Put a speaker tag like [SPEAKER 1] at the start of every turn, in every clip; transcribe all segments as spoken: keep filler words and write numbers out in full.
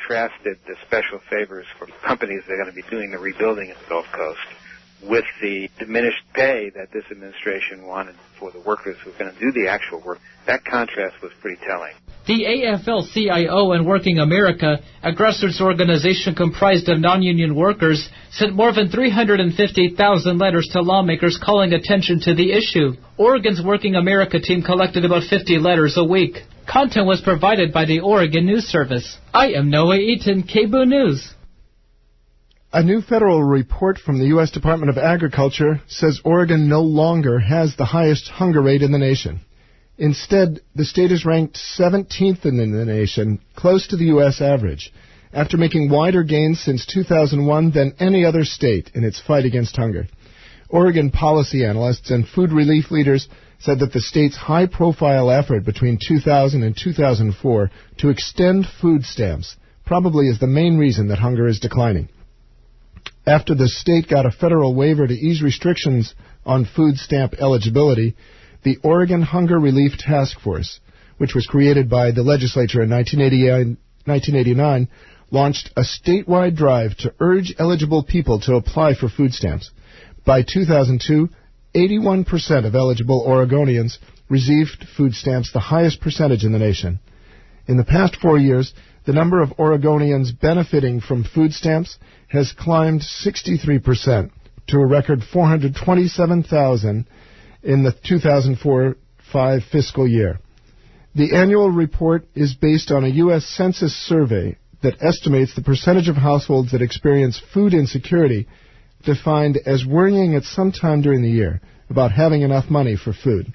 [SPEAKER 1] contrasted the special favors for companies that are going to be doing the rebuilding in the Gulf Coast with the diminished pay that this administration wanted for the workers who are going to do the actual work. That contrast was pretty telling.
[SPEAKER 2] The A F L C I O and Working America, a grassroots organization comprised of non-union workers, sent more than three hundred fifty thousand letters to lawmakers calling attention to the issue. Oregon's Working America team collected about fifty letters a week. Content was provided by the Oregon News Service. I am Noah Eaton, K B O O News.
[SPEAKER 3] A new federal report from the U S Department of Agriculture says Oregon no longer has the highest hunger rate in the nation. Instead, the state is ranked seventeenth in the nation, close to the U S average, after making wider gains since two thousand one than any other state in its fight against hunger. Oregon policy analysts and food relief leaders said that the state's high-profile effort between two thousand and two thousand four to extend food stamps probably is the main reason that hunger is declining. After the state got a federal waiver to ease restrictions on food stamp eligibility, the Oregon Hunger Relief Task Force, which was created by the legislature in nineteen eighty-nine, launched a statewide drive to urge eligible people to apply for food stamps. By two thousand two, eighty-one percent of eligible Oregonians received food stamps, the highest percentage in the nation. In the past four years, the number of Oregonians benefiting from food stamps has climbed sixty-three percent to a record four hundred twenty-seven thousand in the two thousand four five fiscal year. The annual report is based on a U S Census survey that estimates the percentage of households that experience food insecurity, defined as worrying at some time during the year about having enough money for food.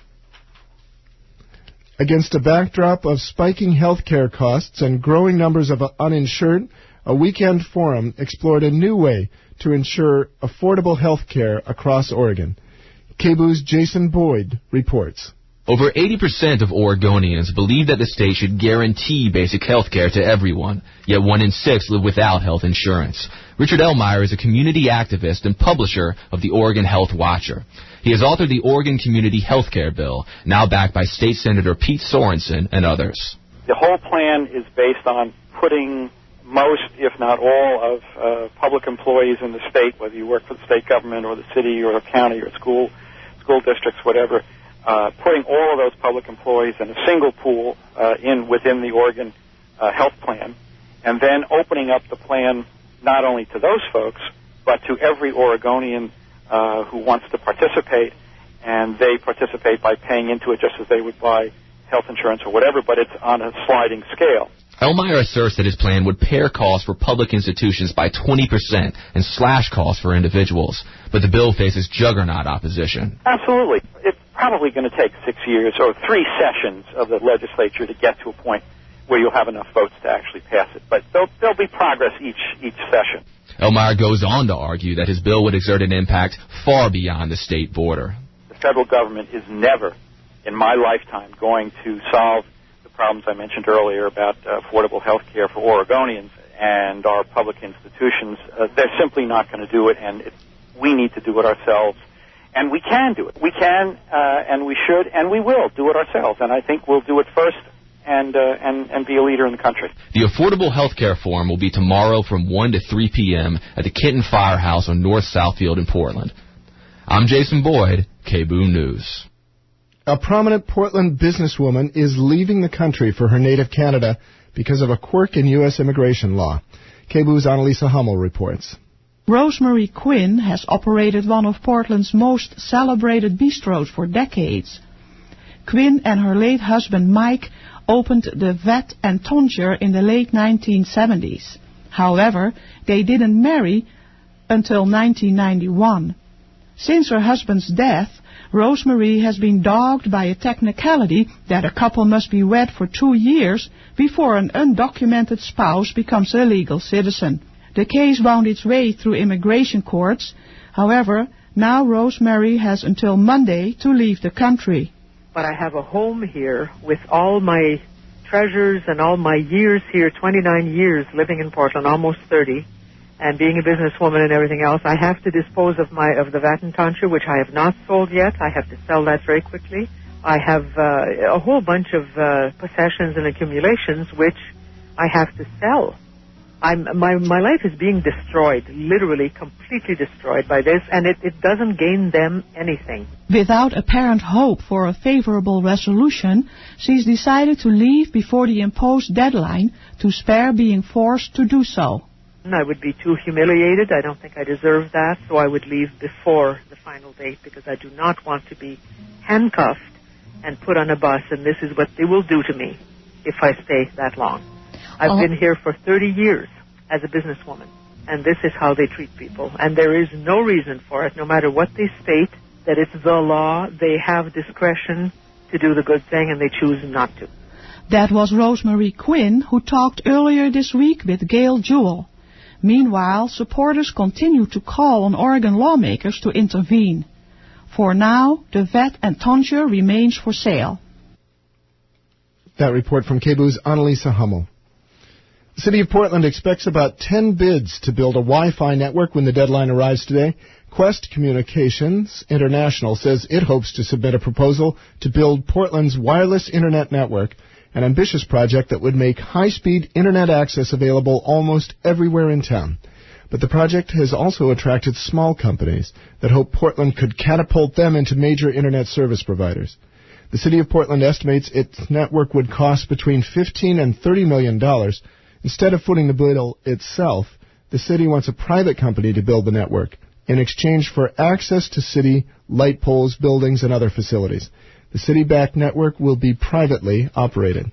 [SPEAKER 3] Against a backdrop of spiking health care costs and growing numbers of uninsured, a weekend forum explored a new way to ensure affordable health care across Oregon. K B O O's Jason Boyd reports.
[SPEAKER 4] Over eighty percent of Oregonians believe that the state should guarantee basic health care to everyone, yet one in six live without health insurance. Richard Elmeyer is a community activist and publisher of the Oregon Health Watcher. He has authored the Oregon Community Health Care Bill, now backed by State Senator Pete Sorensen and others.
[SPEAKER 5] The whole plan is based on putting most, if not all, of uh, public employees in the state, whether you work for the state government or the city or the county or school, school districts, whatever, uh, putting all of those public employees in a single pool uh, in within the Oregon uh, health plan, and then opening up the plan not only to those folks, but to every Oregonian uh, who wants to participate, and they participate by paying into it just as they would buy health insurance or whatever, but it's on a sliding scale.
[SPEAKER 4] Elmeyer asserts that his plan would pare costs for public institutions by twenty percent and slash costs for individuals, but the bill faces juggernaut opposition.
[SPEAKER 5] Absolutely. It's probably going to take six years or three sessions of the legislature to get to a point where you'll have enough votes to actually pass it. But there'll, there'll be progress each each session.
[SPEAKER 4] Elmeyer goes on to argue that his bill would exert an impact far beyond the state border.
[SPEAKER 5] The federal government is never, in my lifetime, going to solve the problems I mentioned earlier about uh, affordable health care for Oregonians and our public institutions. Uh, they're simply not going to do it, and it, we need to do it ourselves. And we can do it. We can, uh, and we should, and we will do it ourselves. And I think we'll do it first and, uh, and, and be a leader in the country.
[SPEAKER 4] The Affordable Health Care Forum will be tomorrow from one to three p.m. at the Kenton Firehouse on North Southfield in Portland. I'm Jason Boyd, K B O O News.
[SPEAKER 3] A prominent Portland businesswoman is leaving the country for her native Canada because of a quirk in U S immigration law. K B O O's Annalisa Hummel reports.
[SPEAKER 6] Rosemary Quinn has operated one of Portland's most celebrated bistros for decades. Quinn and her late husband Mike opened the Vet and Tonsure in the late nineteen seventies. However, they didn't marry until nineteen ninety-one. Since her husband's death, Rosemary has been dogged by a technicality that a couple must be wed for two years before an undocumented spouse becomes a legal citizen. The case wound its way through immigration courts. However, now Rosemary has until Monday to leave the country.
[SPEAKER 7] But I have a home here with all my treasures and all my years here, twenty-nine years living in Portland, almost thirty, and being a businesswoman and everything else. I have to dispose of my of the Vat and Tonsure, which I have not sold yet. I have to sell that very quickly. I have uh, a whole bunch of uh, possessions and accumulations, which I have to sell. I'm, my, my life is being destroyed, literally completely destroyed by this, and it, it doesn't gain them anything.
[SPEAKER 6] Without apparent hope for a favorable resolution, she's decided to leave before the imposed deadline to spare being forced to do so.
[SPEAKER 7] I would be too humiliated. I don't think I deserve that, so I would leave before the final date because I do not want to be handcuffed and put on a bus, and this is what they will do to me if I stay that long. I've
[SPEAKER 6] Oh.
[SPEAKER 7] been here for thirty years as a businesswoman, and this is how they treat people. And there is no reason for it, no matter what they state, that it's the law. They have discretion to do the good thing, and they choose not to.
[SPEAKER 6] That was Rosemary Quinn, who talked earlier this week with Gail Jewell. Meanwhile, supporters continue to call on Oregon lawmakers to intervene. For now, the vet and tonsure remains for sale.
[SPEAKER 3] That report from K B U's Annalisa Hummel. The City of Portland expects about ten bids to build a Wi-Fi network when the deadline arrives today. Quest Communications International says it hopes to submit a proposal to build Portland's wireless internet network, an ambitious project that would make high-speed internet access available almost everywhere in town. But the project has also attracted small companies that hope Portland could catapult them into major internet service providers. The City of Portland estimates its network would cost between fifteen and thirty million dollars. Instead of footing the bill itself, the city wants a private company to build the network in exchange for access to city light poles, buildings, and other facilities. The city-backed network will be privately operated.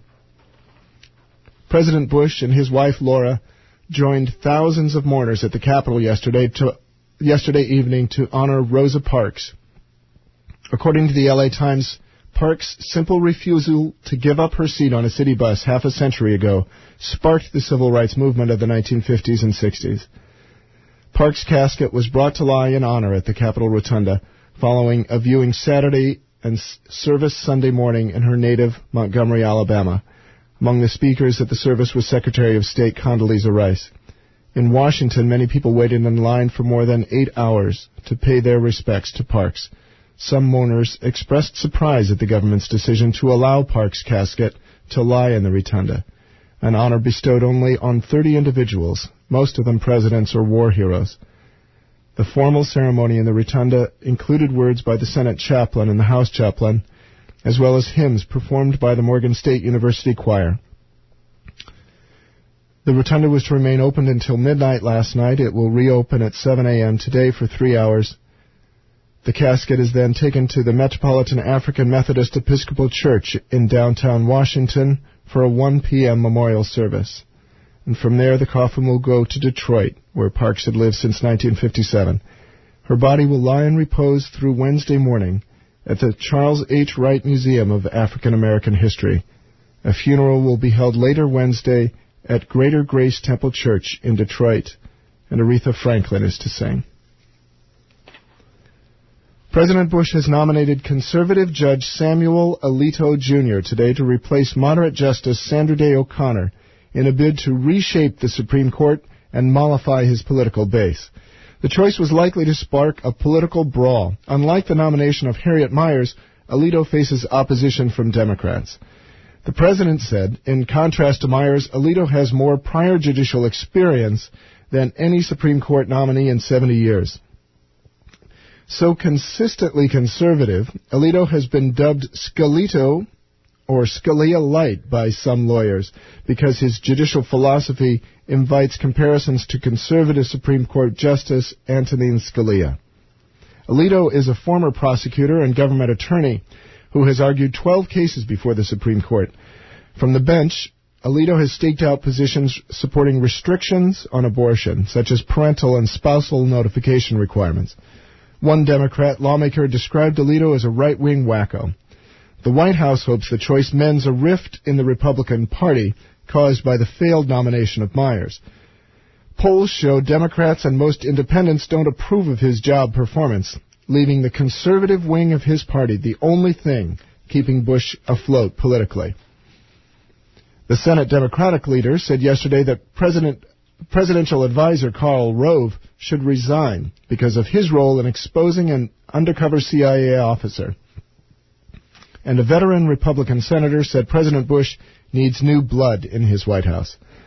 [SPEAKER 3] President Bush and his wife Laura joined thousands of mourners at the Capitol yesterday to, yesterday evening to honor Rosa Parks. According to the L A Times, Parks' simple refusal to give up her seat on a city bus half a century ago sparked the civil rights movement of the nineteen fifties and sixties. Parks' casket was brought to lie in honor at the Capitol Rotunda following a viewing Saturday and service Sunday morning in her native Montgomery, Alabama. Among the speakers at the service was Secretary of State Condoleezza Rice. In Washington, many people waited in line for more than eight hours to pay their respects to Parks. Some mourners expressed surprise at the government's decision to allow Parks' casket to lie in the rotunda, an honor bestowed only on thirty individuals, most of them presidents or war heroes. The formal ceremony in the rotunda included words by the Senate chaplain and the House chaplain, as well as hymns performed by the Morgan State University Choir. The rotunda was to remain open until midnight last night. It will reopen at seven a.m. today for three hours. The casket is then taken to the Metropolitan African Methodist Episcopal Church in downtown Washington for a one p.m. memorial service. And from there, the coffin will go to Detroit, where Parks had lived since nineteen fifty-seven. Her body will lie in repose through Wednesday morning at the Charles H. Wright Museum of African American History. A funeral will be held later Wednesday at Greater Grace Temple Church in Detroit, and Aretha Franklin is to sing. President Bush has nominated conservative Judge Samuel Alito Junior today to replace moderate Justice Sandra Day O'Connor in a bid to reshape the Supreme Court and mollify his political base. The choice was likely to spark a political brawl. Unlike the nomination of Harriet Miers, Alito faces opposition from Democrats. The president said, in contrast to Miers, Alito has more prior judicial experience than any Supreme Court nominee in seventy years. So consistently conservative, Alito has been dubbed Scalito or Scalia Light by some lawyers because his judicial philosophy invites comparisons to conservative Supreme Court Justice Antonin Scalia. Alito is a former prosecutor and government attorney who has argued twelve cases before the Supreme Court. From the bench, Alito has staked out positions supporting restrictions on abortion, such as parental and spousal notification requirements. One Democrat lawmaker described Alito as a right-wing wacko. The White House hopes the choice mends a rift in the Republican Party caused by the failed nomination of Miers. Polls show Democrats and most independents don't approve of his job performance, leaving the conservative wing of his party the only thing keeping Bush afloat politically. The Senate Democratic leader said yesterday that President Presidential advisor Karl Rove should resign because of his role in exposing an undercover C I A officer. And a veteran Republican senator said President Bush needs new blood in his White House.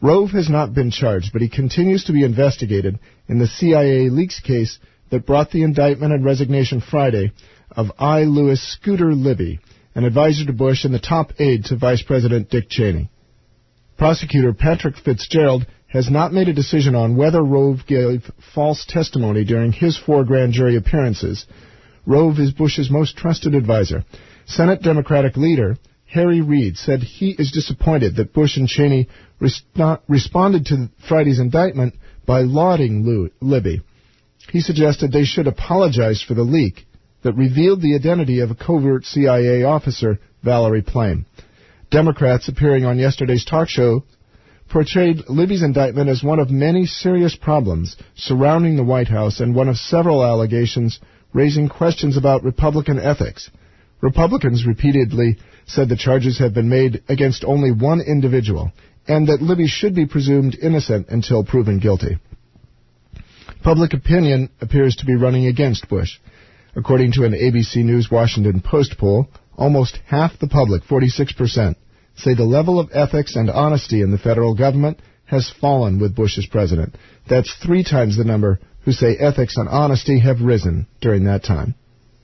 [SPEAKER 3] Rove has not been charged, but he continues to be investigated in the C I A leaks case that brought the indictment and resignation Friday of I. Louis Scooter Libby, an advisor to Bush and the top aide to Vice President Dick Cheney. Prosecutor Patrick Fitzgerald has not made a decision on whether Rove gave false testimony during his four grand jury appearances. Rove is Bush's most trusted advisor. Senate Democratic leader Harry Reid said he is disappointed that Bush and Cheney res- responded to Friday's indictment by lauding Lou- Libby. He suggested they should apologize for the leak that revealed the identity of a covert C I A officer, Valerie Plame. Democrats appearing on yesterday's talk show portrayed Libby's indictment as one of many serious problems surrounding the White House and one of several allegations raising questions about Republican ethics. Republicans repeatedly said the charges have been made against only one individual and that Libby should be presumed innocent until proven guilty. Public opinion appears to be running against Bush. According to an A B C News Washington Post poll, almost half the public, forty-six percent, say the level of ethics and honesty in the federal government has fallen with Bush as president. That's three times the number who say ethics and honesty have risen during that time.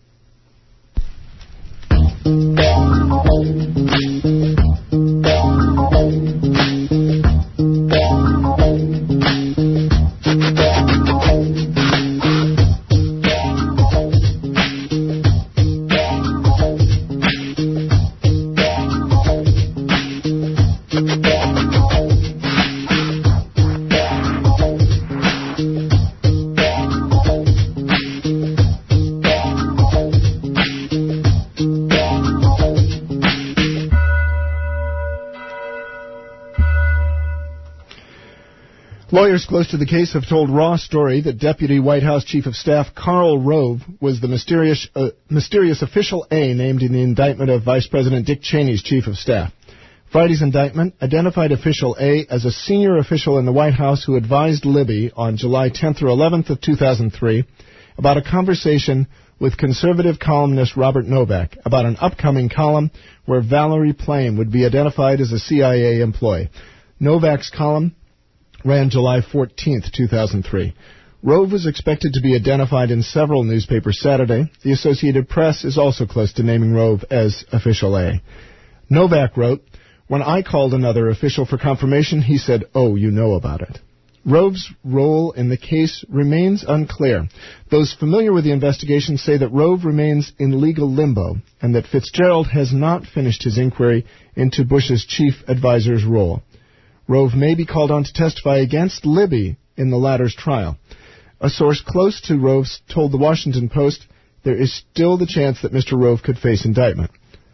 [SPEAKER 3] Lawyers close to the case have told Raw Story that Deputy White House Chief of Staff Karl Rove was the mysterious, uh, mysterious official A named in the indictment of Vice President Dick Cheney's Chief of Staff. Friday's indictment identified official A as a senior official in the White House who advised Libby on July tenth or eleventh of two thousand three about a conversation with conservative columnist Robert Novak about an upcoming column where Valerie Plame would be identified as a C I A employee. Novak's column ran July fourteenth, two thousand three. Rove was expected to be identified in several newspapers Saturday. The Associated Press is also close to naming Rove as official A. Novak wrote, "When I called another official for confirmation, he said, 'Oh, you know about it.'" Rove's role in the case remains unclear. Those familiar with the investigation say that Rove remains in legal limbo and that Fitzgerald has not finished his inquiry into Bush's chief advisor's role. Rove may be called on to testify against Libby in the latter's trial. A source close to Rove told the Washington Post there is still the chance that Mister Rove could face indictment.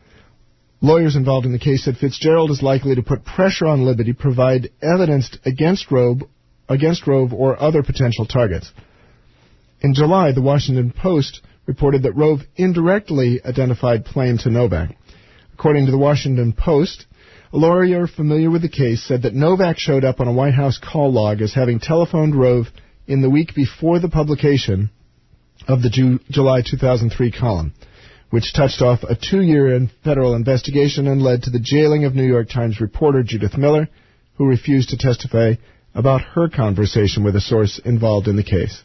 [SPEAKER 3] Lawyers involved in the case said Fitzgerald is likely to put pressure on Libby to provide evidence against Rove, against Rove or other potential targets. In July, the Washington Post reported that Rove indirectly identified Plame to Novak. According to the Washington Post, a lawyer familiar with the case said that Novak showed up on a White House call log as having telephoned Rove in the week before the publication of the Ju- July two thousand three column, which touched off a two-year federal investigation and led to the jailing of New York Times reporter Judith Miller, who refused to testify about her conversation with a source involved in the case.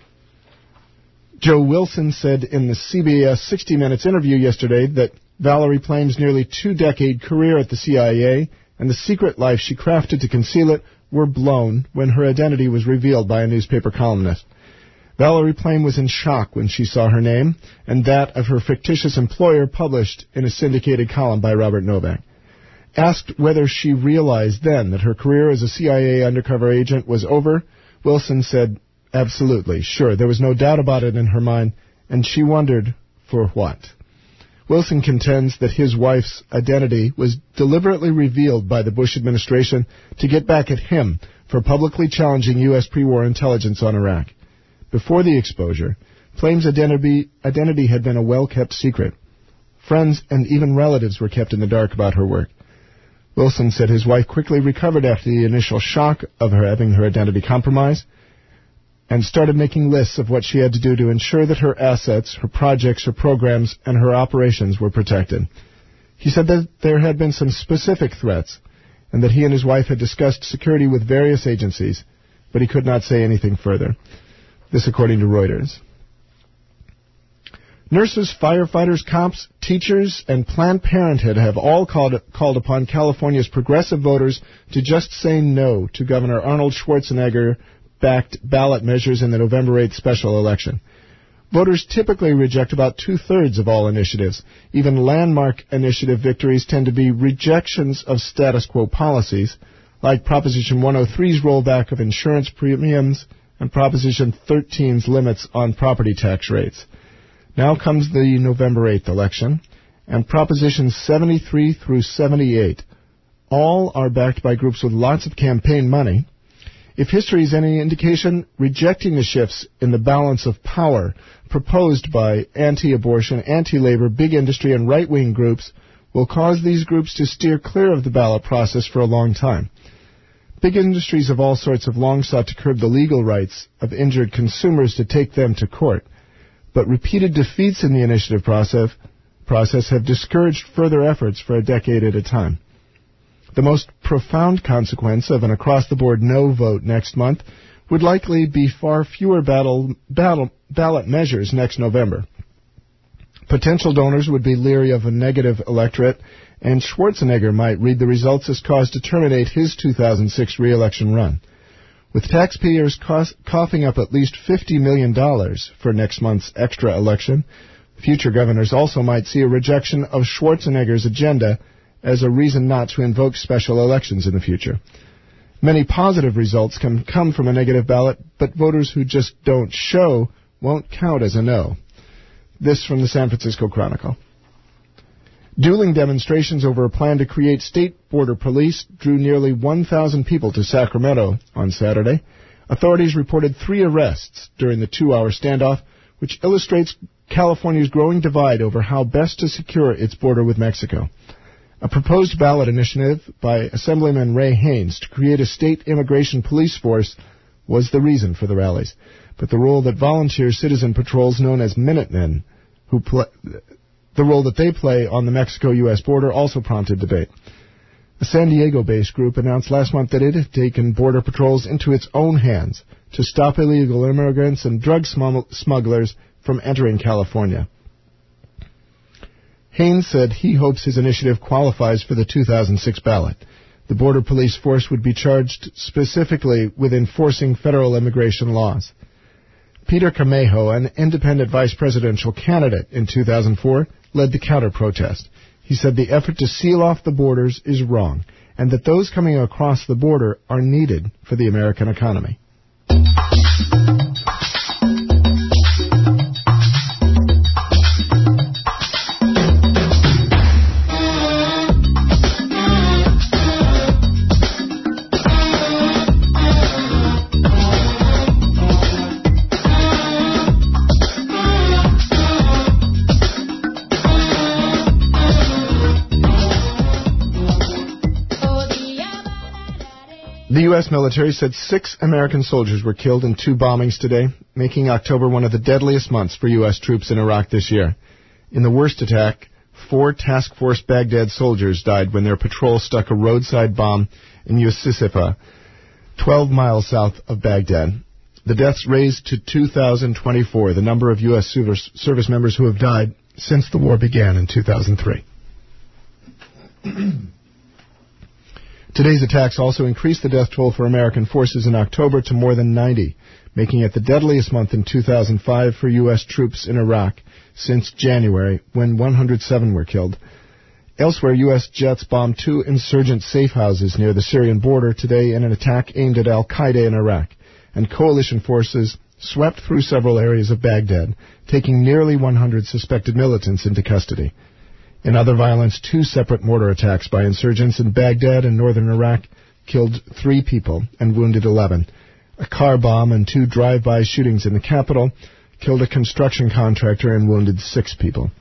[SPEAKER 3] Joe Wilson said in the C B S sixty minutes interview yesterday that Valerie Plame's nearly two-decade career at the C I A and the secret life she crafted to conceal it were blown when her identity was revealed by a newspaper columnist. Valerie Plame was in shock when she saw her name and that of her fictitious employer published in a syndicated column by Robert Novak. Asked whether she realized then that her career as a C I A undercover agent was over, Wilson said, "Absolutely, sure, there was no doubt about it in her mind, and she wondered for what." Wilson contends that his wife's identity was deliberately revealed by the Bush administration to get back at him for publicly challenging U S pre-war intelligence on Iraq. Before the exposure, Plame's identity, identity had been a well-kept secret. Friends and even relatives were kept in the dark about her work. Wilson said his wife quickly recovered after the initial shock of her having her identity compromised and started making lists of what she had to do to ensure that her assets, her projects, her programs, and her operations were protected. He said that there had been some specific threats, and that he and his wife had discussed security with various agencies, but he could not say anything further. This according to Reuters. Nurses, firefighters, cops, teachers, and Planned Parenthood have all called, called upon California's progressive voters to just say no to Governor Arnold Schwarzenegger-backed ballot measures in the November eighth special election. Voters typically reject about two-thirds of all initiatives. Even landmark initiative victories tend to be rejections of status quo policies, like Proposition one oh three's rollback of insurance premiums and Proposition thirteen's limits on property tax rates. Now comes the November eighth election, and Propositions seventy-three through seventy-eight. All are backed by groups with lots of campaign money. If history is any indication, rejecting the shifts in the balance of power proposed by anti-abortion, anti-labor, big industry, and right-wing groups will cause these groups to steer clear of the ballot process for a long time. Big industries of all sorts have long sought to curb the legal rights of injured consumers to take them to court, but repeated defeats in the initiative process, process have discouraged further efforts for a decade at a time. The most profound consequence of an across-the-board no vote next month would likely be far fewer battle, battle, ballot measures next November. Potential donors would be leery of a negative electorate, and Schwarzenegger might read the results as cause to terminate his two thousand six re-election run. With taxpayers cost, coughing up at least fifty million dollars for next month's extra election, future governors also might see a rejection of Schwarzenegger's agenda as a reason not to invoke special elections in the future. Many positive results can come from a negative ballot, but voters who just don't show won't count as a no. This from the San Francisco Chronicle. Dueling demonstrations over a plan to create state border police drew nearly one thousand people to Sacramento on Saturday. Authorities reported three arrests during the two-hour standoff, which illustrates California's growing divide over how best to secure its border with Mexico. A proposed ballot initiative by Assemblyman Ray Haynes to create a state immigration police force was the reason for the rallies. But the role that volunteer citizen patrols known as Minutemen, who play, the role that they play on the Mexico-U S border also prompted debate. A San Diego-based group announced last month that it had taken border patrols into its own hands to stop illegal immigrants and drug smugglers from entering California. Haynes said he hopes his initiative qualifies for the two thousand six ballot. The border police force would be charged specifically with enforcing federal immigration laws. Peter Camejo, an independent vice presidential candidate in two thousand four, led the counter-protest. He said the effort to seal off the borders is wrong, and that those coming across the border are needed for the American economy. The U S military said six American soldiers were killed in two bombings today, making October one of the deadliest months for U S troops in Iraq this year. In the worst attack, four Task Force Baghdad soldiers died when their patrol stuck a roadside bomb in Yusufzai, twelve miles south of Baghdad. The deaths raised to two thousand twenty-four, the number of U S service, service members who have died since the war began in two thousand three. Today's attacks also increased the death toll for American forces in October to more than ninety, making it the deadliest month in two thousand five for U S troops in Iraq since January, when one hundred seven were killed. Elsewhere, U S jets bombed two insurgent safe houses near the Syrian border today in an attack aimed at al-Qaeda in Iraq, and coalition forces swept through several areas of Baghdad, taking nearly one hundred suspected militants into custody. In other violence, two separate mortar attacks by insurgents in Baghdad and northern Iraq killed three people and wounded eleven. A car bomb and two drive-by shootings in the capital killed a construction contractor and wounded six people.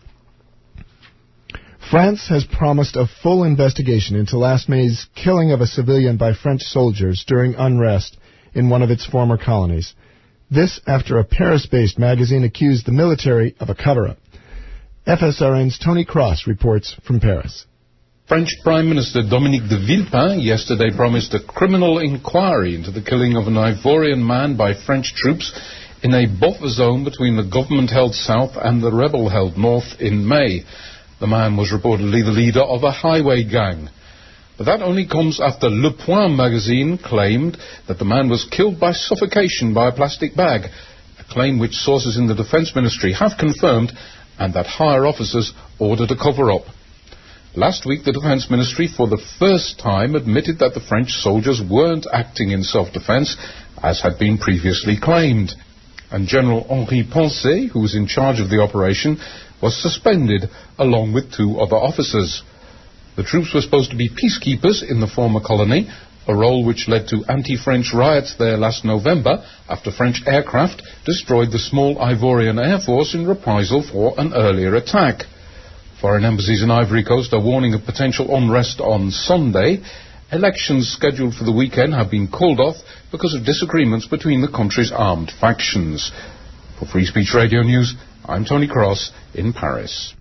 [SPEAKER 3] France has promised a full investigation into last May's killing of a civilian by French soldiers during unrest in one of its former colonies. This after a Paris-based magazine accused the military of a cover-up. F S R N's Tony Cross reports from Paris.
[SPEAKER 8] French Prime Minister Dominique de Villepin yesterday promised a criminal inquiry into the killing of an Ivorian man by French troops in a buffer zone between the government-held south and the rebel-held north in May. The man was reportedly the leader of a highway gang. But that only comes after Le Point magazine claimed that the man was killed by suffocation by a plastic bag, a claim which sources in the Defence Ministry have confirmed and that higher officers ordered a cover-up. Last week, the Defence Ministry for the first time admitted that the French soldiers weren't acting in self-defence, as had been previously claimed. And General Henri Poncet, who was in charge of the operation, was suspended, along with two other officers. The troops were supposed to be peacekeepers in the former colony, a role which led to anti-French riots there last November after French aircraft destroyed the small Ivorian Air Force in reprisal for an earlier attack. Foreign embassies in Ivory Coast are warning of potential unrest on Sunday. Elections scheduled for the weekend have been called off because of disagreements between the country's armed factions. For Free Speech Radio News, I'm Tony Cross in Paris.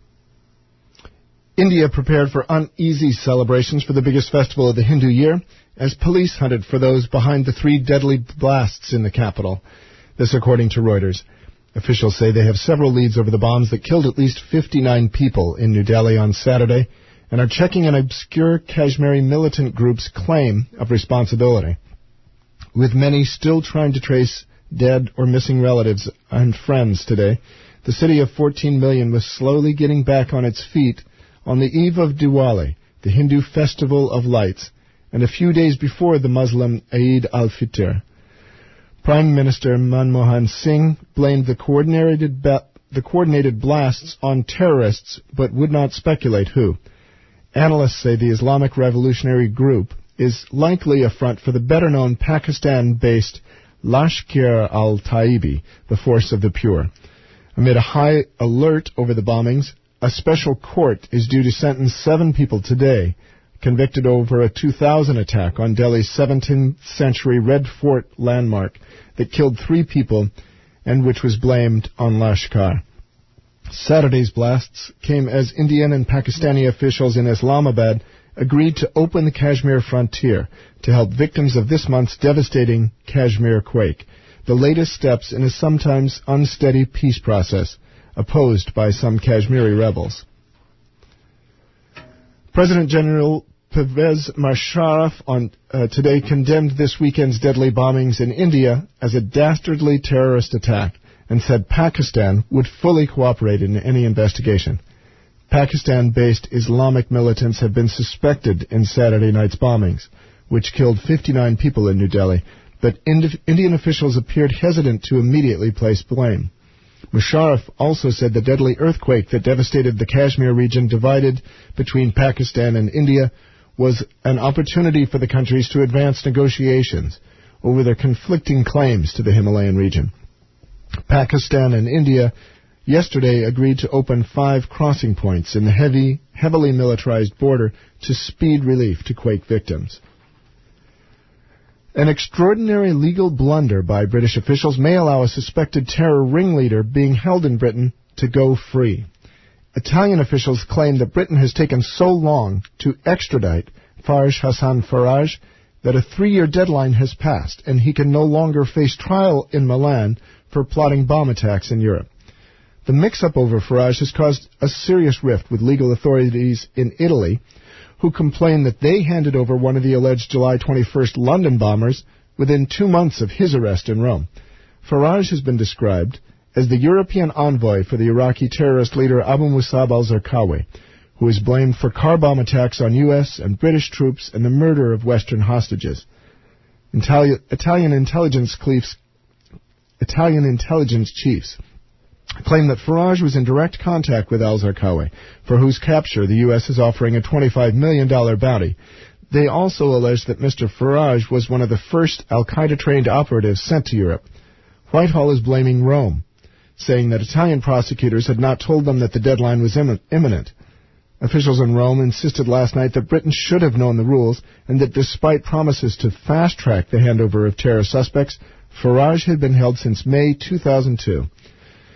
[SPEAKER 3] India prepared for uneasy celebrations for the biggest festival of the Hindu year as police hunted for those behind the three deadly blasts in the capital. This according to Reuters. Officials say they have several leads over the bombs that killed at least fifty-nine people in New Delhi on Saturday and are checking an obscure Kashmiri militant group's claim of responsibility. With many still trying to trace dead or missing relatives and friends today, the city of fourteen million was slowly getting back on its feet on the eve of Diwali, the Hindu festival of lights, and a few days before the Muslim Eid al-Fitr. Prime Minister Manmohan Singh blamed the coordinated, ba- the coordinated blasts on terrorists, but would not speculate who. Analysts say the Islamic Revolutionary Group is likely a front for the better-known Pakistan-based Lashkar al-Taibi, the Force of the Pure. Amid a high alert over the bombings, a special court is due to sentence seven people today, convicted over a two thousand attack on Delhi's seventeenth century Red Fort landmark that killed three people and which was blamed on Lashkar. Saturday's blasts came as Indian and Pakistani officials in Islamabad agreed to open the Kashmir frontier to help victims of this month's devastating Kashmir quake, the latest steps in a sometimes unsteady peace process opposed by some Kashmiri rebels. President General Pervez Musharraf on uh, today condemned this weekend's deadly bombings in India as a dastardly terrorist attack and said Pakistan would fully cooperate in any investigation. Pakistan-based Islamic militants have been suspected in Saturday night's bombings, which killed fifty-nine people in New Delhi, but Indi- Indian officials appeared hesitant to immediately place blame. Musharraf also said the deadly earthquake that devastated the Kashmir region divided between Pakistan and India was an opportunity for the countries to advance negotiations over their conflicting claims to the Himalayan region. Pakistan and India yesterday agreed to open five crossing points in the heavy, heavily militarized border to speed relief to quake victims. An extraordinary legal blunder by British officials may allow a suspected terror ringleader being held in Britain to go free. Italian officials claim that Britain has taken so long to extradite Faraj Hassan Faraj that a three-year deadline has passed and he can no longer face trial in Milan for plotting bomb attacks in Europe. The mix-up over Faraj has caused a serious rift with legal authorities in Italy, who complain that they handed over one of the alleged July twenty-first London bombers within two months of his arrest in Rome. Faraj has been described as the European envoy for the Iraqi terrorist leader Abu Musab al-Zarqawi, who is blamed for car bomb attacks on U S and British troops and the murder of Western hostages. Itali- Italian intelligence chiefs, Italian intelligence chiefs claim that Faraj was in direct contact with al-Zarqawi, for whose capture the U S is offering a twenty-five million dollars bounty. They also allege that Mister Faraj was one of the first al-Qaeda-trained operatives sent to Europe. Whitehall is blaming Rome, saying that Italian prosecutors had not told them that the deadline was im- imminent. Officials in Rome insisted last night that Britain should have known the rules and that despite promises to fast-track the handover of terror suspects, Faraj had been held since May two thousand two.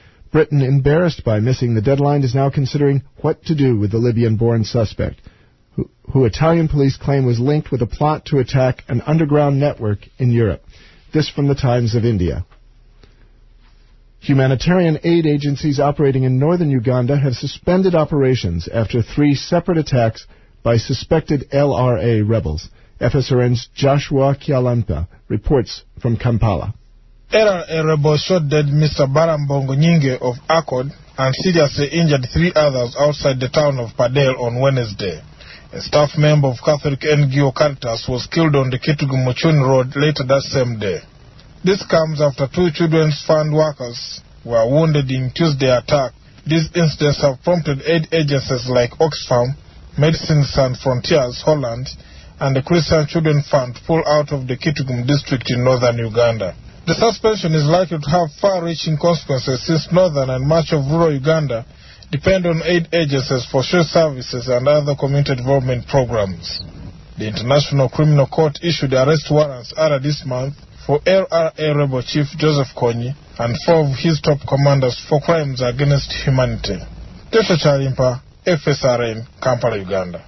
[SPEAKER 3] Britain, embarrassed by missing the deadline, is now considering what to do with the Libyan-born suspect, who, who Italian police claim was linked with a plot to attack an underground network in Europe. This from the Times of India. Humanitarian aid agencies operating in northern Uganda have suspended operations after three separate attacks by suspected L R A rebels. F S R N's Joshua Kyalampa reports from Kampala.
[SPEAKER 9] L R A rebels shot dead Mister Barambongo Nyinge of Accord and seriously injured three others outside the town of Padel on Wednesday. A staff member of Catholic N G O Caritas was killed on the Kitugu-Mochuni Road later that same day. This comes after two Children's Fund workers were wounded in Tuesday's attack. These incidents have prompted aid agencies like Oxfam, Medicine Sans Frontiers Holland, and the Christian Children's Fund to pull out of the Kitgum district in northern Uganda. The suspension is likely to have far-reaching consequences since northern and much of rural Uganda depend on aid agencies for social services and other community development programs. The International Criminal Court issued arrest warrants earlier this month for L R A rebel chief Joseph Kony and four of his top commanders for crimes against humanity. Joshua Chalimpa, F S R N, Kampala, Uganda.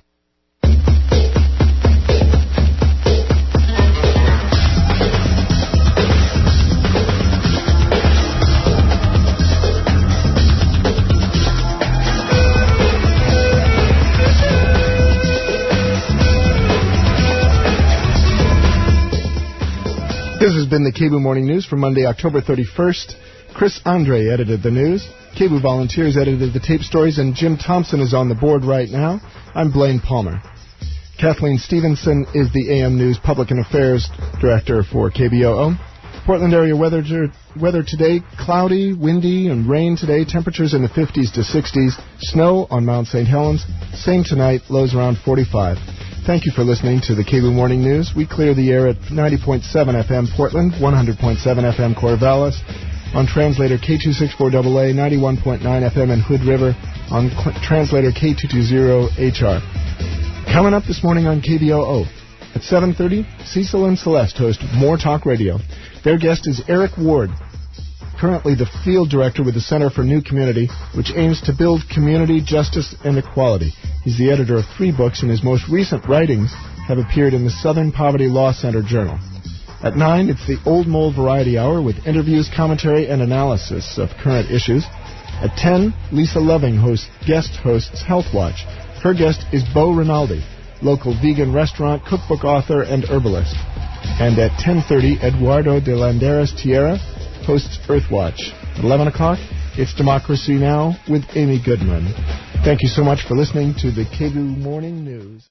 [SPEAKER 3] This has been the K B O Morning News for Monday, October thirty-first. Chris Andre edited the news. K B O volunteers edited the tape stories, and Jim Thompson is on the board right now. I'm Blaine Palmer. Kathleen Stevenson is the A M News Public and Affairs Director for K B O O. Portland area weather, weather today, cloudy, windy, and rain today. Temperatures in the fifties to sixties. Snow on Mount Saint Helens. Same tonight, lows around forty-five. Thank you for listening to the K B O Morning News. We clear the air at ninety point seven F M Portland, one hundred point seven F M Corvallis, on translator K two sixty-four A A, ninety-one point nine F M in Hood River, on cl- translator K two twenty H R. Coming up this morning on K B O O, at seven thirty, Cecil and Celeste host More Talk Radio. Their guest is Eric Ward, currently the field director with the Center for New Community, which aims to build community, justice, and equality. He's the editor of three books, and his most recent writings have appeared in the Southern Poverty Law Center Journal. At nine, it's the Old Mole Variety Hour with interviews, commentary, and analysis of current issues. At ten, Lisa Loving hosts, guest hosts Health Watch. Her guest is Bo Rinaldi, local vegan restaurant, cookbook author, and herbalist. And at ten thirty, Eduardo de Landeras Tierra hosts Earthwatch. At eleven o'clock, it's Democracy Now! With Amy Goodman. Thank you so much for listening to the K B O Morning News.